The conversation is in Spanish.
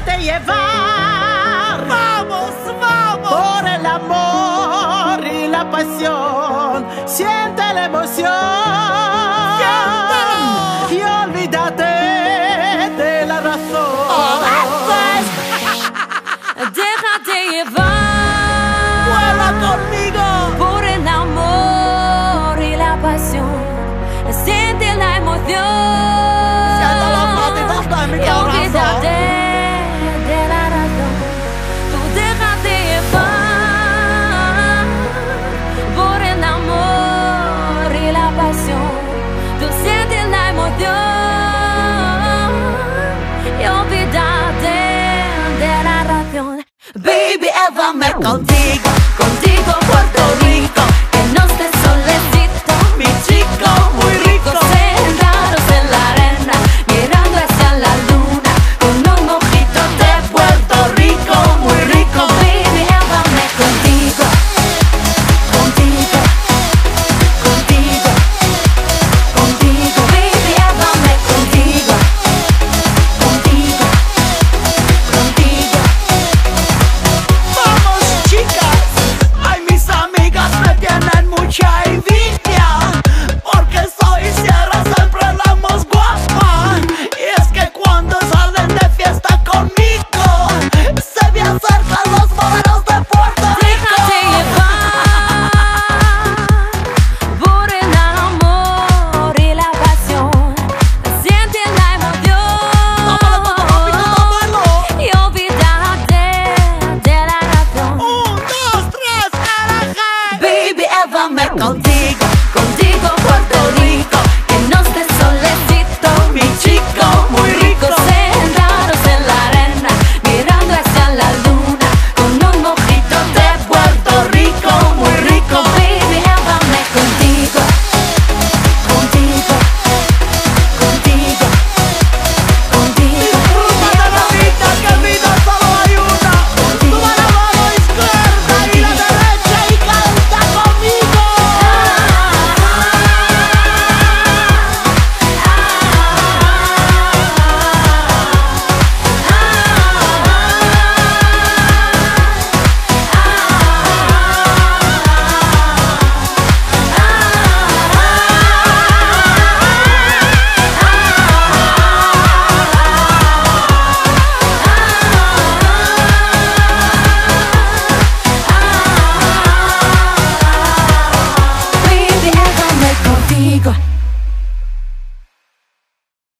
Déjate llevar. Vamos, vamos. Por el amor y la pasión. Siente la emoción. Siéntelo. Y olvídate de la razón. Déjate llevar. Vuela conmigo. Por el amor y la pasión. Siente la emoción. Siento los latidos de mi Y olvídate corazón. de la razón. Tú déjate llevar por el amor y la pasión. Tú sientes la emoción y olvídate de la razón. Baby, llévame contigo.